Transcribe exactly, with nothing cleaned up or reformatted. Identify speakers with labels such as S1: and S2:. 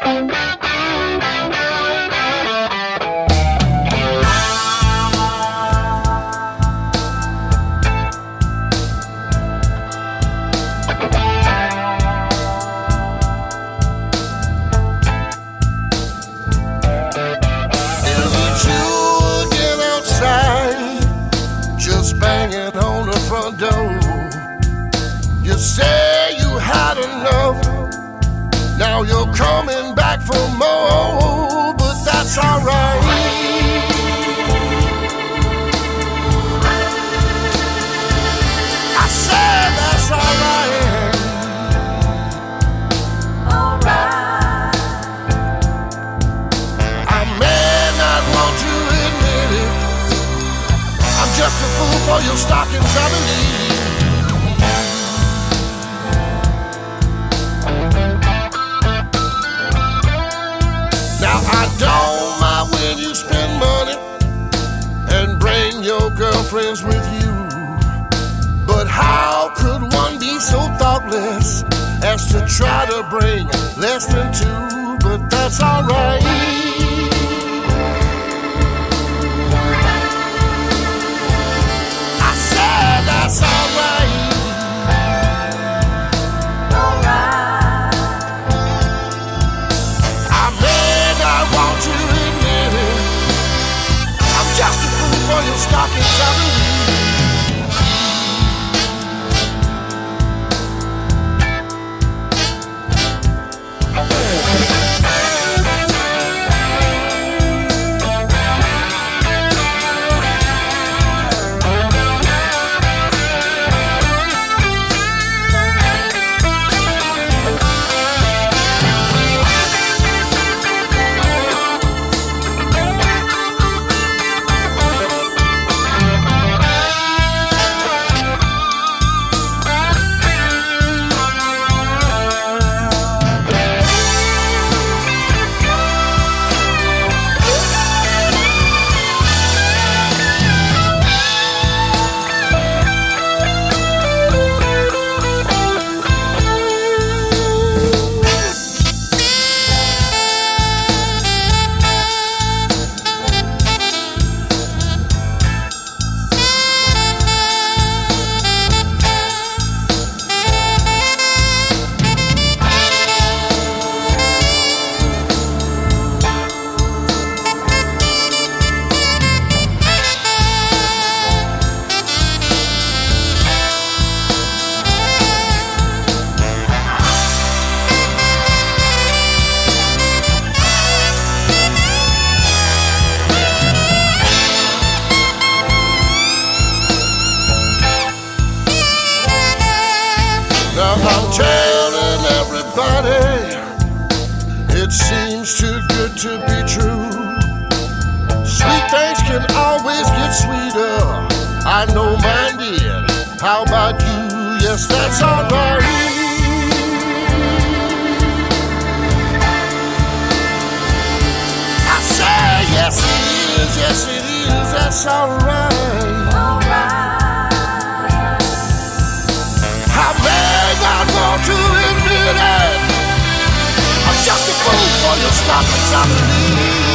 S1: Banging on the front door. You say you had enough, now you're coming back for more, but that's alright. I said that's alright. Alright. I may not want to admit it, I'm just a fool for your stockings, I believe. Now I don't mind when you spend money and bring your girlfriends with you, but how could one be so thoughtless as to try to bring less than two? But that's alright. That's alright. Alright. I may not want to admit it, I'm just a fool for your stockings, I believe. I'm telling everybody, it seems too good to be true. Sweet things can always get sweeter, I know mine did. How about you? Yes, that's alright. I say yes it is, yes it is, that's alright. Alright. I may not want to admit it, I'm just a fool for your stockings, I believe.